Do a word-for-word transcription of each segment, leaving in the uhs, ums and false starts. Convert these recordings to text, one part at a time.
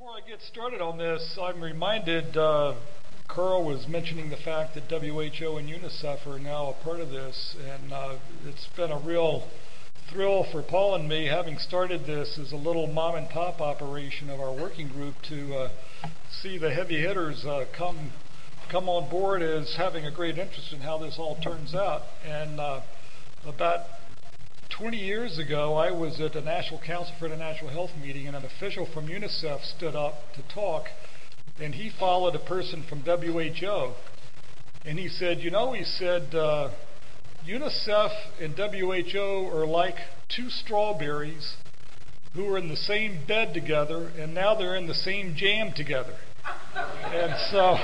Before I get started on this, I'm reminded, uh, Carl was mentioning the fact that W H O and UNICEF are now a part of this, and uh, it's been a real thrill for Paul and me, having started this as a little mom and pop operation of our working group, to uh, see the heavy hitters uh, come come on board as having a great interest in how this all turns out. And uh, about twenty years ago, I was at a National Council for International Health meeting, and an official from UNICEF stood up to talk, and he followed a person from W H O. And he said, you know, he said, uh, UNICEF and W H O are like two strawberries who were in the same bed together, and now they're in the same jam together. And so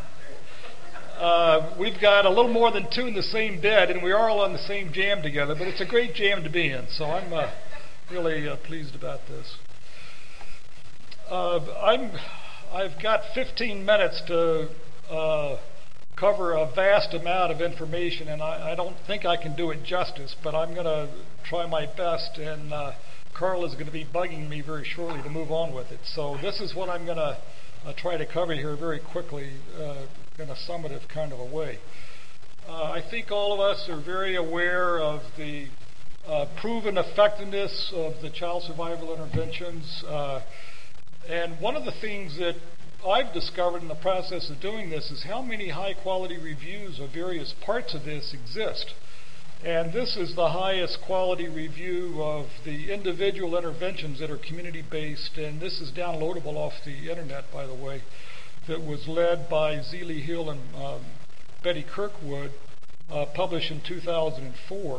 uh, we've got a little more than two in the same bed, and we're all on the same jam together, but it's a great jam to be in. So I'm uh, really uh, pleased about this. Uh, I'm, I've got fifteen minutes to uh, cover a vast amount of information, and I, I don't think I can do it justice, but I'm going to try my best, and uh, Carl is going to be bugging me very shortly to move on with it. So this is what I'm going to uh, try to cover here very quickly uh, in a summative kind of a way. Uh, I think all of us are very aware of the uh, proven effectiveness of the child survival interventions, uh, and one of the things that I've discovered in the process of doing this is how many high-quality reviews of various parts of this exist. And this is the highest quality review of the individual interventions that are community-based, and this is downloadable off the internet, by the way, that was led by Zelie Hill and um, Betty Kirkwood, uh, published in two thousand four.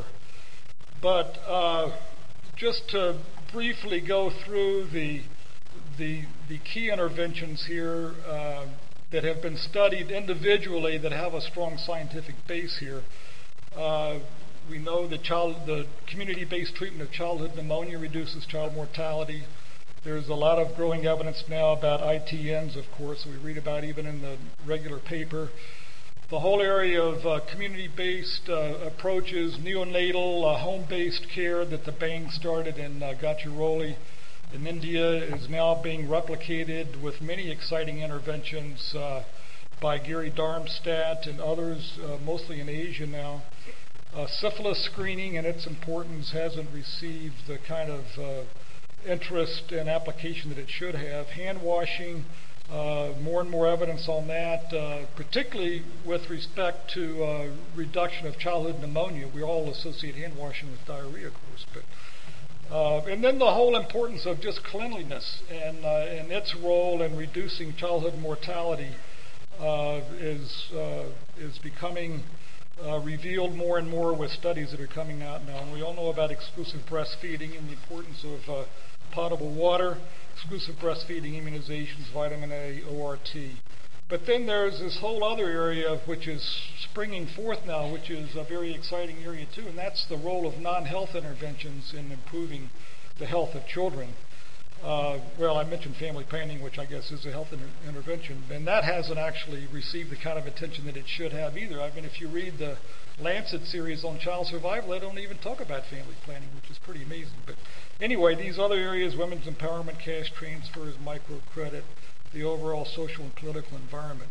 But uh, just to briefly go through the The, the key interventions here uh, that have been studied individually that have a strong scientific base here. Uh, we know that child, the community-based treatment of childhood pneumonia reduces child mortality. There's a lot of growing evidence now about I T Ns, of course, we read about even in the regular paper. The whole area of uh, community-based uh, approaches, neonatal, uh, home-based care that the Bang started in uh, Gachiroli in India is now being replicated with many exciting interventions uh, by Gary Darmstadt and others, uh, mostly in Asia now. Uh, syphilis screening and its importance hasn't received the kind of uh, interest and application that it should have. Hand washing, uh, more and more evidence on that, uh, particularly with respect to uh, reduction of childhood pneumonia. We all associate hand washing with diarrhea, of course, but Uh, and then the whole importance of just cleanliness and, uh, and its role in reducing childhood mortality uh, is uh, is becoming uh, revealed more and more with studies that are coming out now. And we all know about exclusive breastfeeding and the importance of uh, potable water, exclusive breastfeeding, immunizations, vitamin A, O R T. But then there's this whole other area which is springing forth now, which is a very exciting area too, and that's the role of non-health interventions in improving the health of children. Uh, well, I mentioned family planning, which I guess is a health inter- intervention, and that hasn't actually received the kind of attention that it should have either. I mean, if you read the Lancet series on child survival, they don't even talk about family planning, which is pretty amazing. But anyway, these other areas, women's empowerment, cash transfers, microcredit, the overall social and political environment.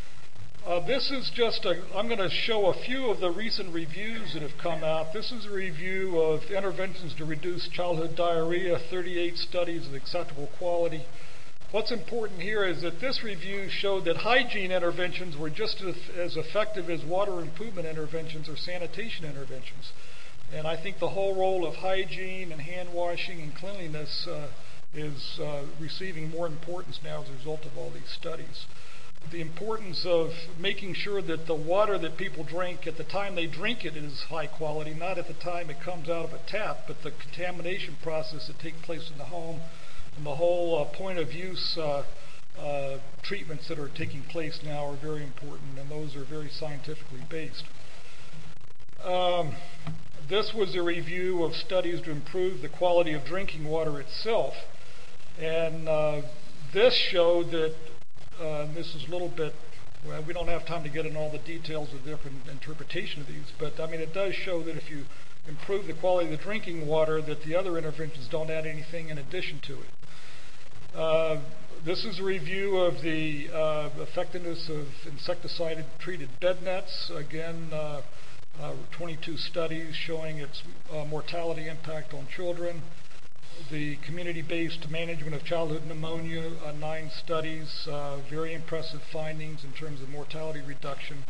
Uh, this is just a, I'm going to show a few of the recent reviews that have come out. This is a review of interventions to reduce childhood diarrhea, thirty-eight studies of acceptable quality. What's important here is that this review showed that hygiene interventions were just as, as effective as water improvement interventions or sanitation interventions. And I think the whole role of hygiene and hand washing and cleanliness uh, is uh, receiving more importance now as a result of all these studies. The importance of making sure that the water that people drink at the time they drink it is high quality, not at the time it comes out of a tap, but the contamination process that takes place in the home and the whole uh, point of use uh, uh, treatments that are taking place now are very important, and those are very scientifically based. Um, this was a review of studies to improve the quality of drinking water itself. And uh, this showed that, uh, and this is a little bit, well, we don't have time to get into all the details of different interpretation of these, but I mean, it does show that if you improve the quality of the drinking water, that the other interventions don't add anything in addition to it. Uh, this is a review of the uh, effectiveness of insecticide-treated bed nets. Again, uh, uh, twenty-two studies showing its uh, mortality impact on children. The community-based management of childhood pneumonia, uh, nine studies, uh, very impressive findings in terms of mortality reduction.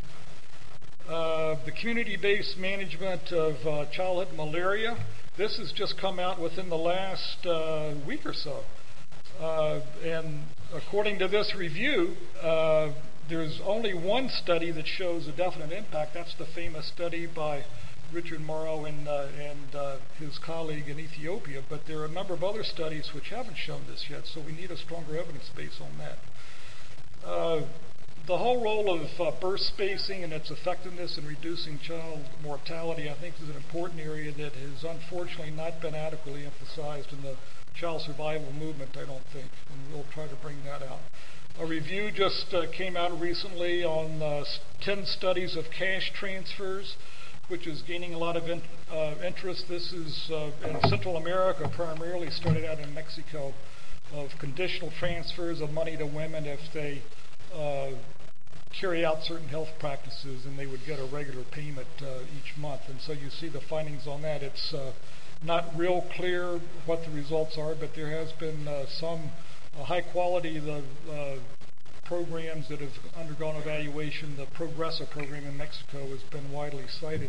Uh, the community-based management of uh, childhood malaria. This has just come out within the last uh, week or so. Uh, and according to this review, uh, there's only one study that shows a definite impact. That's the famous study by Richard Morrow and, uh, and uh, his colleague in Ethiopia. But there are a number of other studies which haven't shown this yet, so we need a stronger evidence base on that. Uh, the whole role of uh, birth spacing and its effectiveness in reducing child mortality, I think, is an important area that has unfortunately not been adequately emphasized in the child survival movement, I don't think, and we'll try to bring that out. A review just uh, came out recently on uh, ten studies of cash transfers, which is gaining a lot of in, uh, interest. This is uh, in Central America, primarily started out in Mexico, of conditional transfers of money to women if they uh, carry out certain health practices, and they would get a regular payment uh, each month. And so you see the findings on that. It's uh, not real clear what the results are, but there has been uh, some uh, high quality the uh, programs that have undergone evaluation. The Progressa program in Mexico has been widely cited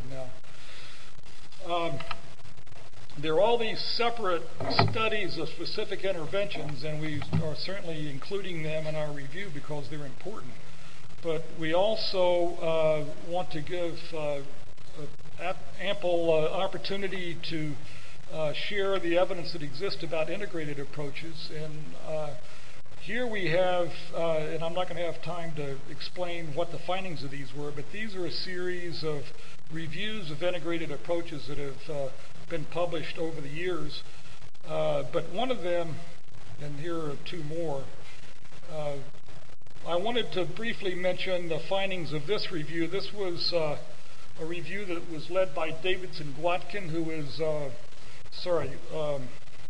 now. Um, there are all these separate studies of specific interventions, and we are certainly including them in our review because they're important. But we also uh, want to give uh, ample uh, opportunity to uh, share the evidence that exists about integrated approaches. And uh, here we have, uh, and I'm not going to have time to explain what the findings of these were, but these are a series of reviews of integrated approaches that have uh, been published over the years. Uh, but one of them, and here are two more, uh, I wanted to briefly mention the findings of this review. This was uh, a review that was led by Davidson Gwatkin, who is, uh, sorry, um,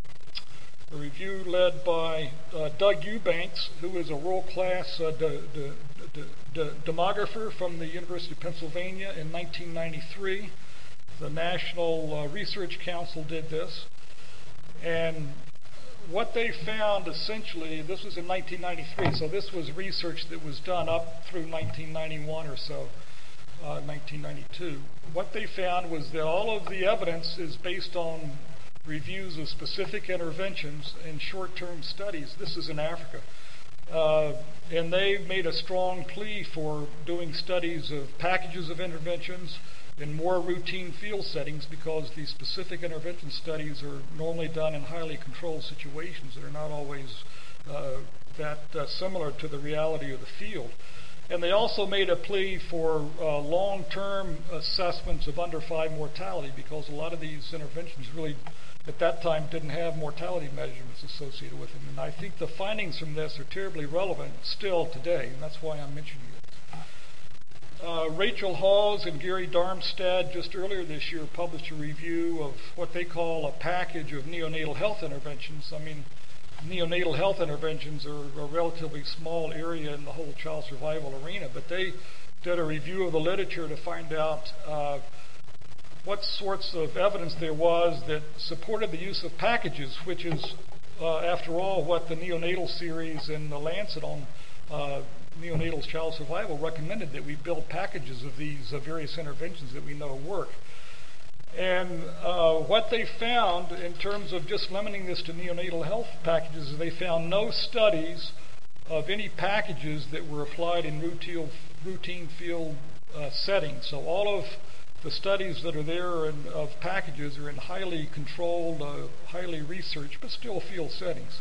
a review led by uh, Doug Eubanks, who is a world-class uh, de- de- de- de- demographer from the University of Pennsylvania in nineteen ninety-three. The National uh, Research Council did this. And what they found essentially, this was in nineteen ninety-three, so this was research that was done up through nineteen ninety-one or so, uh, nineteen ninety-two. What they found was that all of the evidence is based on reviews of specific interventions in short-term studies. This is in Africa. Uh, and they made a strong plea for doing studies of packages of interventions in more routine field settings, because these specific intervention studies are normally done in highly controlled situations that are not always uh, that uh, similar to the reality of the field. And they also made a plea for uh, long-term assessments of under five mortality, because a lot of these interventions really at that time didn't have mortality measurements associated with them. And I think the findings from this are terribly relevant still today, and that's why I'm mentioning it. Uh, Rachel Hawes and Gary Darmstadt just earlier this year published a review of what they call a package of neonatal health interventions. I mean, neonatal health interventions are a relatively small area in the whole child survival arena, but they did a review of the literature to find out uh, what sorts of evidence there was that supported the use of packages, which is, uh, after all, what the neonatal series in the Lancet on uh, neonatal child survival recommended, that we build packages of these uh, various interventions that we know work. And uh, what they found in terms of just limiting this to neonatal health packages is they found no studies of any packages that were applied in routine, routine field uh, settings. So all of the studies that are there in, of packages are in highly controlled, uh, highly researched, but still field settings.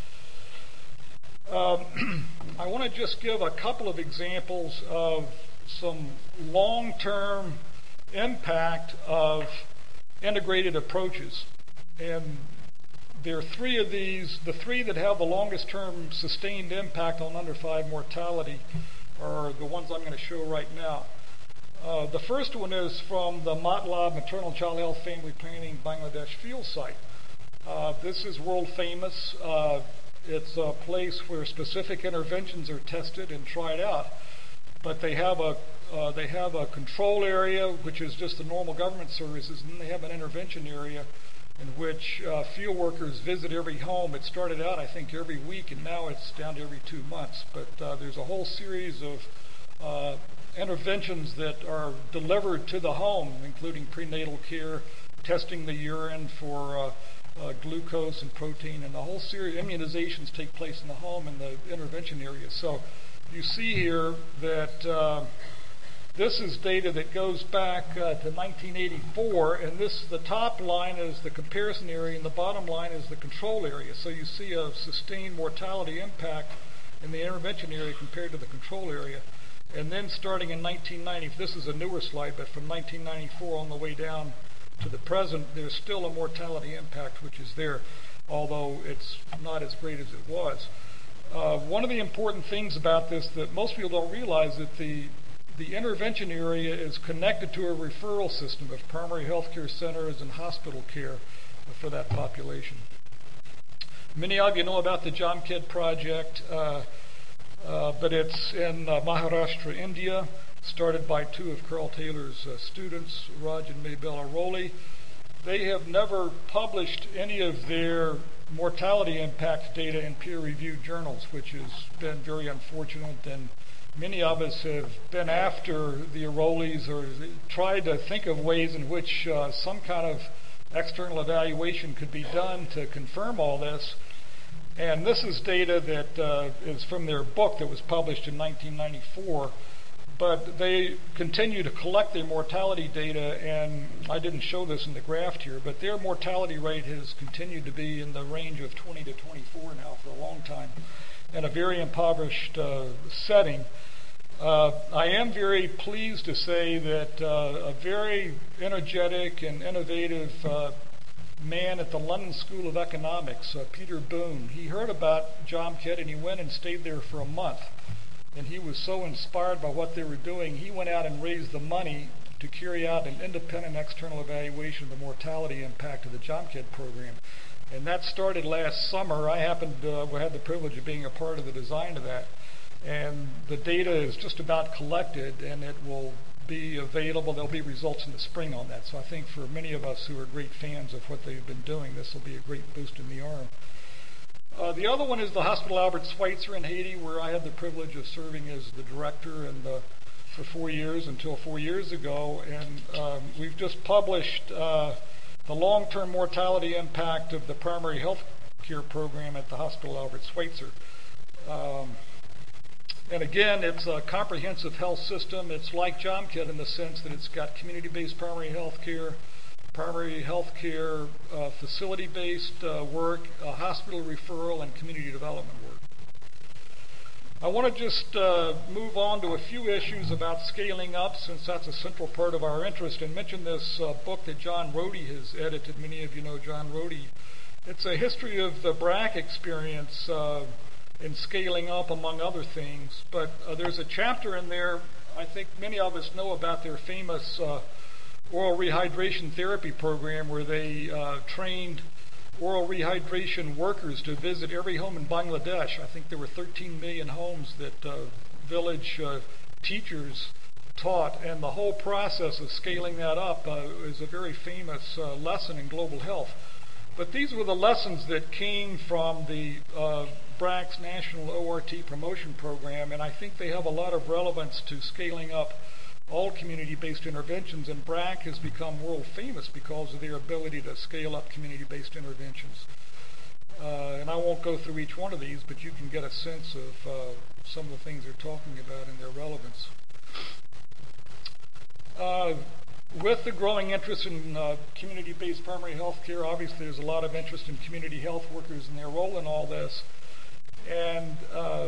Um, I want to just give a couple of examples of some long-term impact of integrated approaches. And there are three of these. The three that have the longest term sustained impact on under five mortality are the ones I'm going to show right now. Uh, the first one is from the Matlab Maternal Child Health Family Planning Bangladesh field site. Uh, this is world famous. Uh, It's a place where specific interventions are tested and tried out. But they have a uh, they have a control area, which is just the normal government services, and then they have an intervention area in which uh, field workers visit every home. It started out, I think, every week, and now it's down to every two months. But uh, there's a whole series of uh, interventions that are delivered to the home, including prenatal care, testing the urine for uh, uh, glucose and protein, and the whole series of immunizations take place in the home in the intervention area. So you see here that uh, this is data that goes back uh, to nineteen eighty-four, and this the top line is the comparison area, and the bottom line is the control area. So you see a sustained mortality impact in the intervention area compared to the control area. And then starting in nineteen ninety, this is a newer slide, but from nineteen ninety-four on the way down to the present, there's still a mortality impact which is there, although it's not as great as it was. Uh, one of the important things about this that most people don't realize that the the intervention area is connected to a referral system of primary health care centers and hospital care for that population. Many of you know about the JAMKED project, uh, uh, but it's in uh, Maharashtra, India, started by two of Carl Taylor's uh, students, Raj and Maybella Rowley. They have never published any of their mortality impact data in peer-reviewed journals, which has been very unfortunate, and many of us have been after the Rowleys or tried to think of ways in which uh, some kind of external evaluation could be done to confirm all this. And this is data that uh, is from their book that was published in nineteen ninety-four. But they continue to collect their mortality data, and I didn't show this in the graph here, but their mortality rate has continued to be in the range of twenty to twenty-four now for a long time, in a very impoverished uh, setting. Uh, I am very pleased to say that uh, a very energetic and innovative uh, man at the London School of Economics, uh, Peter Boone, he heard about JAMKED and he went and stayed there for a month. And he was so inspired by what they were doing, he went out and raised the money to carry out an independent external evaluation of the mortality impact of the JAMKED program. And that started last summer. I happened to uh, had the privilege of being a part of the design of that. And the data is just about collected, and it will be available. There'll be results in the spring on that. So I think for many of us who are great fans of what they've been doing, this will be a great boost in the arm. Uh, the other one is the Hospital Albert Schweitzer in Haiti, where I had the privilege of serving as the director and uh, for four years until four years ago. And um, we've just published uh, the long-term mortality impact of the primary health care program at the Hospital Albert Schweitzer. Um, and again, it's a comprehensive health system. It's like JAMKED in the sense that it's got community-based primary health care, primary health care, uh, facility-based uh, work, uh, hospital referral, and community development work. I want to just uh, move on to a few issues about scaling up, since that's a central part of our interest, and mention this uh, book that John Rohde has edited. Many of you know John Rohde. It's a history of the B R A C experience uh, in scaling up, among other things. But uh, there's a chapter in there, I think many of us know about their famous uh, oral rehydration therapy program, where they uh, trained oral rehydration workers to visit every home in Bangladesh. I think there were thirteen million homes that uh, village uh, teachers taught, and the whole process of scaling that up uh, is a very famous uh, lesson in global health. But these were the lessons that came from the uh, B R A C's National O R T Promotion Program, and I think they have a lot of relevance to scaling up all community-based interventions, and B R A C has become world famous because of their ability to scale up community-based interventions. Uh, and I won't go through each one of these, but you can get a sense of uh, some of the things they're talking about and their relevance. Uh, with the growing interest in uh, community-based primary health care, obviously there's a lot of interest in community health workers and their role in all this. And uh,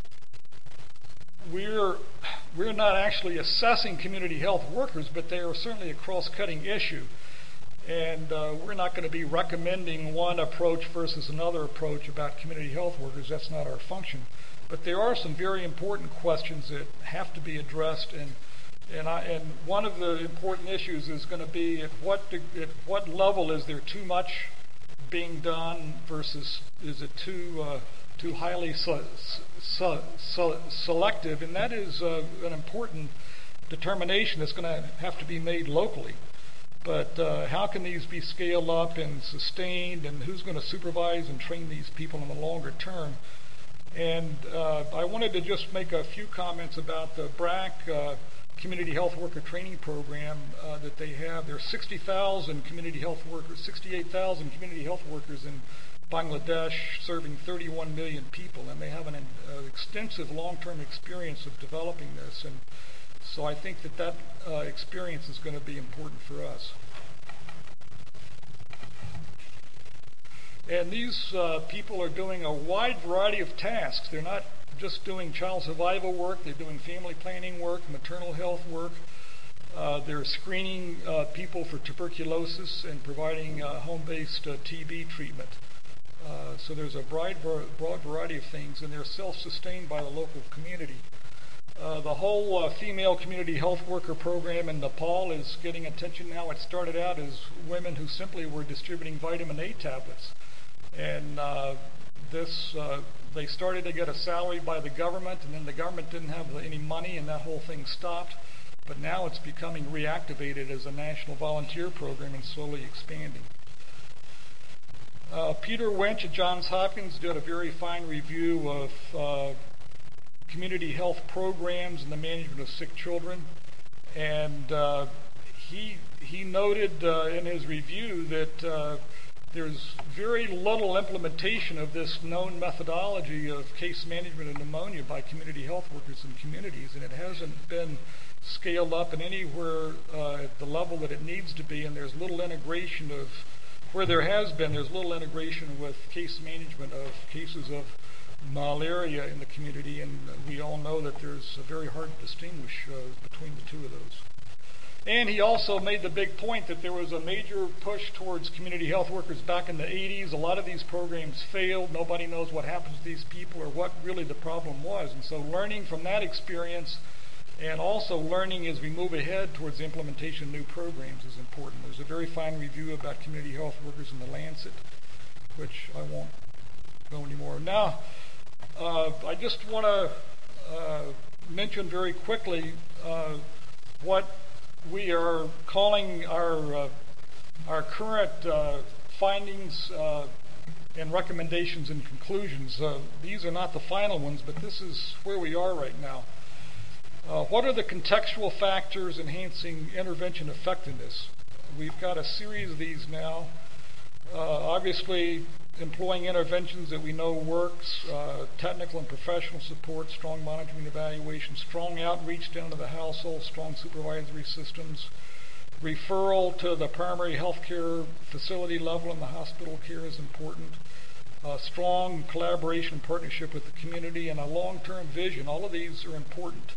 we're we're not actually assessing community health workers, but they are certainly a cross-cutting issue. And uh, we're not going to be recommending one approach versus another approach about community health workers. That's not our function. But there are some very important questions that have to be addressed, and and, I, and one of the important issues is going to be at what de- at what level is there too much being done versus is it too uh, too highly so, so, so selective? And that is uh, an important determination that's going to have to be made locally. But uh, how can these be scaled up and sustained, and who's going to supervise and train these people in the longer term? And uh, I wanted to just make a few comments about the B R A C uh, Community Health Worker Training Program uh, that they have. There are sixty thousand community health workers, sixty-eight thousand community health workers in Bangladesh, serving thirty-one million people, and they have an uh, extensive long-term experience of developing this. And so I think that that uh, experience is going to be important for us. And these uh, people are doing a wide variety of tasks. They're not just doing child survival work. They're doing family planning work, maternal health work. Uh, they're screening uh, people for tuberculosis and providing uh, home-based uh, T B treatment. Uh, so there's a broad, broad variety of things, and they're self-sustained by the local community. Uh, the whole uh, female community health worker program in Nepal is getting attention now. It started out as women who simply were distributing vitamin A tablets. And uh, this, uh, they started to get a salary by the government, and then the government didn't have any money, and that whole thing stopped. But now it's becoming reactivated as a national volunteer program and slowly expanding. Uh, Peter Winch at Johns Hopkins did a very fine review of uh, community health programs and the management of sick children, and uh, he he noted uh, in his review that uh, there's very little implementation of this known methodology of case management of pneumonia by community health workers in communities, and it hasn't been scaled up in anywhere uh, at the level that it needs to be, and there's little integration of, where there has been, there's little integration with case management of cases of malaria in the community, and we all know that there's a very hard to distinguish uh, between the two of those. And he also made the big point that there was a major push towards community health workers back in the eighties. A lot of these programs failed. Nobody knows what happens to these people or what really the problem was. And so learning from that experience, and also learning as we move ahead towards the implementation of new programs, is important. There's a very fine review about community health workers in the Lancet, which I won't go anymore. Now, uh, I just want to uh, mention very quickly uh, what we are calling our uh, our current uh, findings uh, and recommendations and conclusions. Uh, these are not the final ones, but this is where we are right now. Uh, what are the contextual factors enhancing intervention effectiveness? We've got a series of these now. Uh, obviously, employing interventions that we know works, uh, technical and professional support, strong monitoring and evaluation, strong outreach down to the household, strong supervisory systems, referral to the primary health care facility level and the hospital care is important, uh, strong collaboration and partnership with the community, and a long-term vision. All of these are important.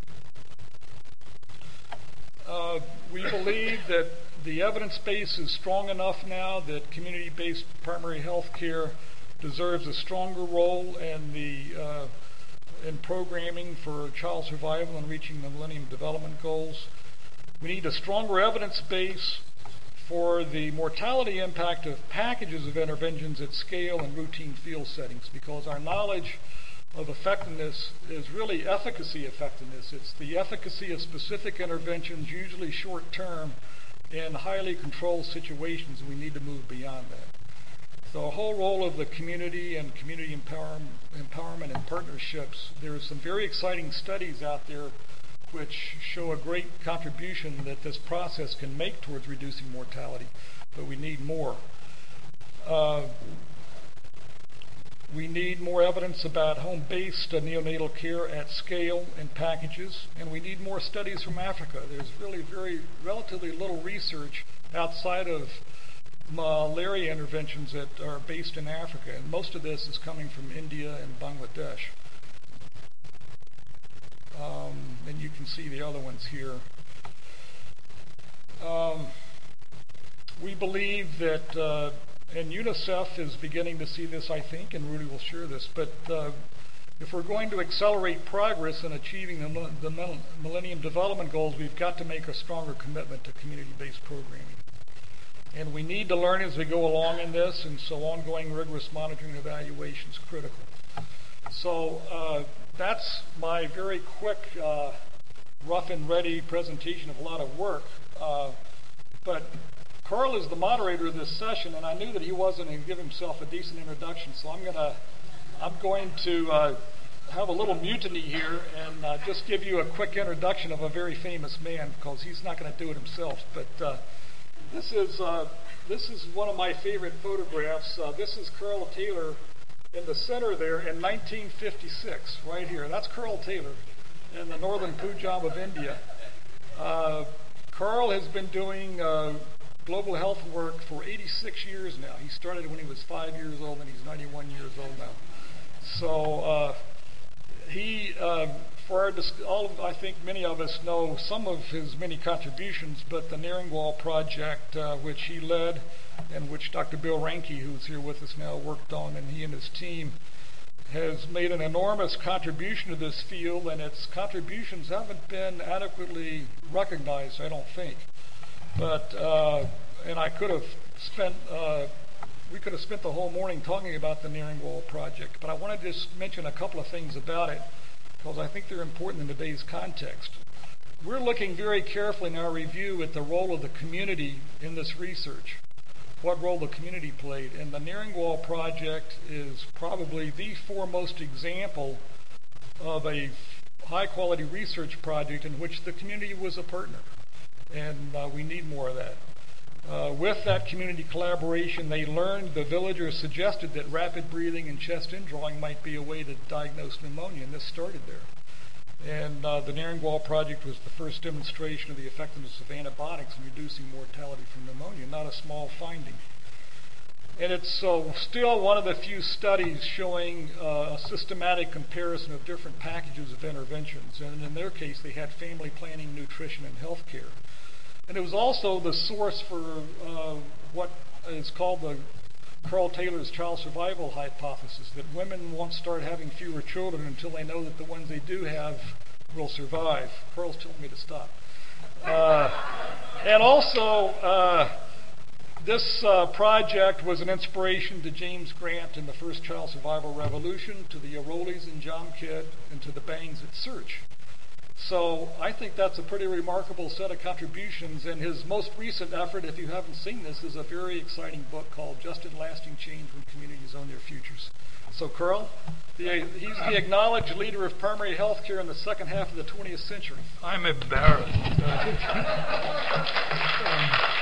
Uh, we believe that the evidence base is strong enough now that community-based primary health care deserves a stronger role in the uh, in programming for child survival and reaching the Millennium Development Goals. We need a stronger evidence base for the mortality impact of packages of interventions at scale and routine field settings, because our knowledge of effectiveness is really efficacy effectiveness. It's the efficacy of specific interventions, usually short-term, in highly controlled situations, and we need to move beyond that. So a whole role of the community and community empower- empowerment and partnerships. There are some very exciting studies out there which show a great contribution that this process can make towards reducing mortality, but we need more. Uh, We need more evidence about home-based uh, neonatal care at scale and packages, and we need more studies from Africa. There's really very relatively little research outside of malaria interventions that are based in Africa, and most of this is coming from India and Bangladesh. Um, and you can see the other ones here. Um, we believe that uh, And UNICEF is beginning to see this, I think, and Rudy will share this. But uh, if we're going to accelerate progress in achieving the, the Millennium Development Goals, we've got to make a stronger commitment to community-based programming. And we need to learn as we go along in this, and so ongoing rigorous monitoring and evaluation is critical. So uh, that's my very quick, uh, rough and ready presentation of a lot of work. Uh, but Carl is the moderator of this session, and I knew that he wasn't going to give himself a decent introduction, so I'm gonna, I'm going to uh, have a little mutiny here and uh, just give you a quick introduction of a very famous man, because he's not going to do it himself. But uh, this is uh, this is one of my favorite photographs. Uh, this is Carl Taylor in the center there in nineteen fifty-six, right here. That's Carl Taylor in the northern Punjab of India. Uh, Carl has been doing uh, global health work for eighty-six years now. He started when he was five years old, and he's ninety-one years old now. So uh, he, uh, for our dis- all of, I think many of us know some of his many contributions, but the Naringwal Project, uh, which he led, and which Doctor Bill Ranke, who's here with us now, worked on, and he and his team has made an enormous contribution to this field, and its contributions haven't been adequately recognized, I don't think. But, uh, and I could have spent, uh, we could have spent the whole morning talking about the Naringwal Project, but I want to just mention a couple of things about it, because I think they're important in today's context. We're looking very carefully in our review at the role of the community in this research, what role the community played. And the Naringwal Project is probably the foremost example of a high-quality research project in which the community was a partner. And uh, we need more of that. Uh, with that community collaboration, they learned, the villagers suggested that rapid breathing and chest indrawing might be a way to diagnose pneumonia, and this started there. And uh, the Naringwal Project was the first demonstration of the effectiveness of antibiotics in reducing mortality from pneumonia, not a small finding. And it's uh, still one of the few studies showing uh, a systematic comparison of different packages of interventions. And in their case, they had family planning, nutrition, and health care. And it was also the source for uh, what is called the Carl Taylor's child survival hypothesis, that women won't start having fewer children until they know that the ones they do have will survive. Carl's telling me to stop. Uh, and also, uh, this uh, project was an inspiration to James Grant in the first child survival revolution, to the Arolis and John Kidd, and to the Bangs at Search. So I think that's a pretty remarkable set of contributions, and his most recent effort, if you haven't seen this, is a very exciting book called Just and Lasting Change When Communities Own Their Futures. So Carl, the, he's the acknowledged leader of primary health care in the second half of the twentieth century. I'm embarrassed.